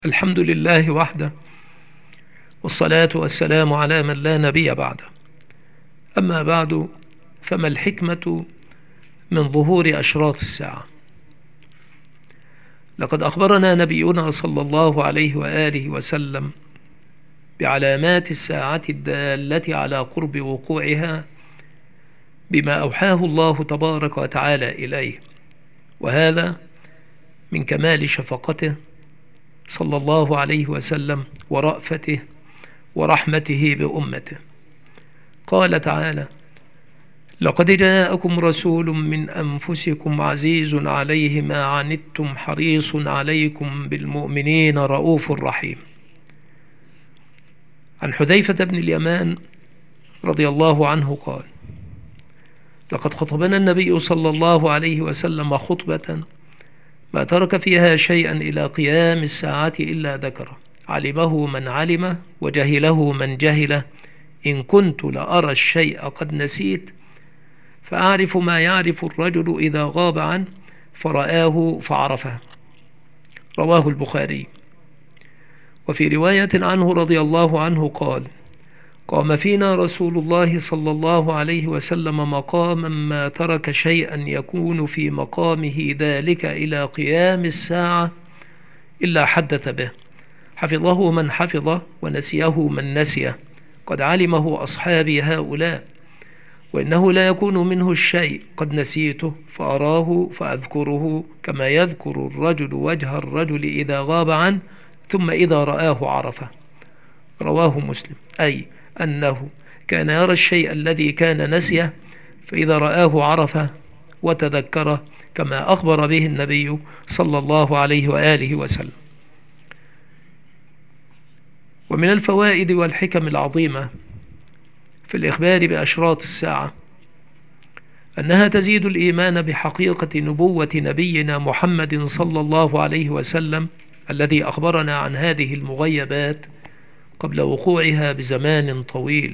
الحمد لله وحده، والصلاة والسلام على من لا نبي بعده. أما بعد، فما الحكمة من ظهور أشراط الساعة؟ لقد أخبرنا نبينا صلى الله عليه وآله وسلم بعلامات الساعة الدالة على قرب وقوعها بما أوحاه الله تبارك وتعالى إليه، وهذا من كمال شفقته صلى الله عليه وسلم ورأفته ورحمته بأمته. قال تعالى: لقد جاءكم رسول من أنفسكم عزيز عليه ما عنتم حريص عليكم بالمؤمنين رؤوف رحيم. عن حذيفة بن اليمان رضي الله عنه قال: لقد خطبنا النبي صلى الله عليه وسلم خطبة ما ترك فيها شيئا إلى قيام الساعة إلا ذكره، علمه من علمه وجهله من جهله. إن كنت لأرى الشيء قد نسيت فأعرف ما يعرف الرجل إذا غاب عنه فرآه فعرفه. رواه البخاري. وفي رواية عنه رضي الله عنه قال: قام فينا رسول الله صلى الله عليه وسلم مقاما ما ترك شيئا يكون في مقامه ذلك إلى قيام الساعة إلا حدث به، حفظه من حفظه ونسيه من نسيه. قد علمه أصحابي هؤلاء، وإنه لا يكون منه الشيء قد نسيته فأراه فأذكره، كما يذكر الرجل وجه الرجل إذا غاب عنه ثم إذا رآه عرفه. رواه مسلم. أي أنه كان يرى الشيء الذي كان نسيه، فإذا رآه عرفه وتذكره، كما أخبر به النبي صلى الله عليه وآله وسلم. ومن الفوائد والحكم العظيمة في الإخبار بأشراط الساعة أنها تزيد الإيمان بحقيقة نبوة نبينا محمد صلى الله عليه وسلم الذي أخبرنا عن هذه المغيبات قبل وقوعها بزمان طويل،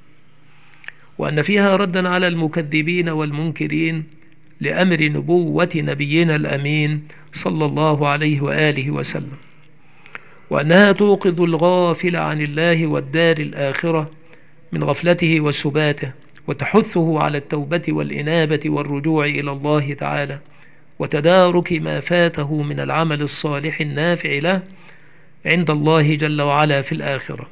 وأن فيها ردا على المكذبين والمنكرين لأمر نبوة نبينا الأمين صلى الله عليه وآله وسلم، وأنها توقظ الغافل عن الله والدار الآخرة من غفلته وسباته، وتحثه على التوبة والإنابة والرجوع إلى الله تعالى، وتدارك ما فاته من العمل الصالح النافع له عند الله جل وعلا في الآخرة.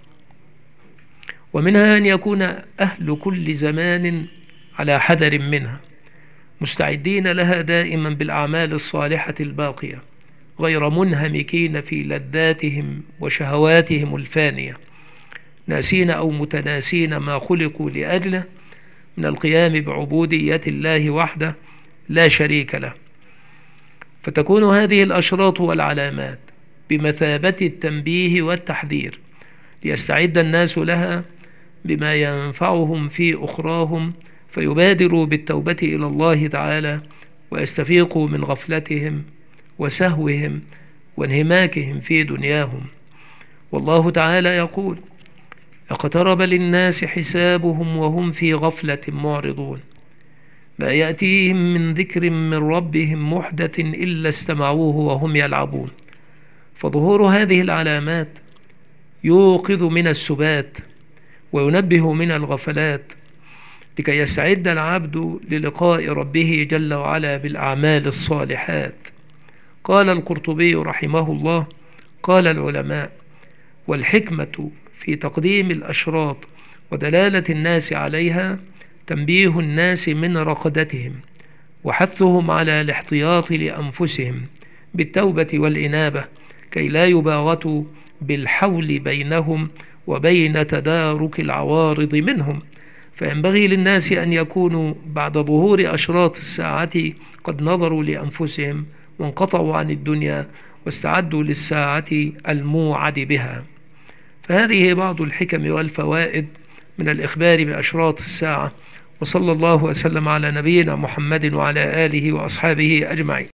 ومنها أن يكون أهل كل زمان على حذر منها، مستعدين لها دائما بالأعمال الصالحة الباقية، غير منهمكين في لذاتهم وشهواتهم الفانية، ناسين أو متناسين ما خلقوا لأجله من القيام بعبودية الله وحده لا شريك له. فتكون هذه الأشراط والعلامات بمثابة التنبيه والتحذير، ليستعد الناس لها بما ينفعهم في أخراهم، فيبادروا بالتوبة إلى الله تعالى، ويستفيقوا من غفلتهم وسهوهم وانهماكهم في دنياهم. والله تعالى يقول: اقترب للناس حسابهم وهم في غفلة معرضون، ما يأتيهم من ذكر من ربهم محدث إلا استمعوه وهم يلعبون. فظهور هذه العلامات يوقظ من السبات وينبه من الغفلات، لكي يستعد العبد للقاء ربه جل وعلا بالأعمال الصالحات. قال القرطبي رحمه الله: قال العلماء: والحكمة في تقديم الأشراط ودلالة الناس عليها تنبيه الناس من رقدتهم، وحثهم على الاحتياط لأنفسهم بالتوبة والإنابة، كي لا يباغتوا بالحول بينهم وبين تدارك العوارض منهم. فينبغي للناس أن يكونوا بعد ظهور أشراط الساعة قد نظروا لأنفسهم وانقطعوا عن الدنيا واستعدوا للساعة الموعد بها. فهذه بعض الحكم والفوائد من الإخبار بأشراط الساعة. وصلى الله وسلم على نبينا محمد وعلى آله وأصحابه أجمعين.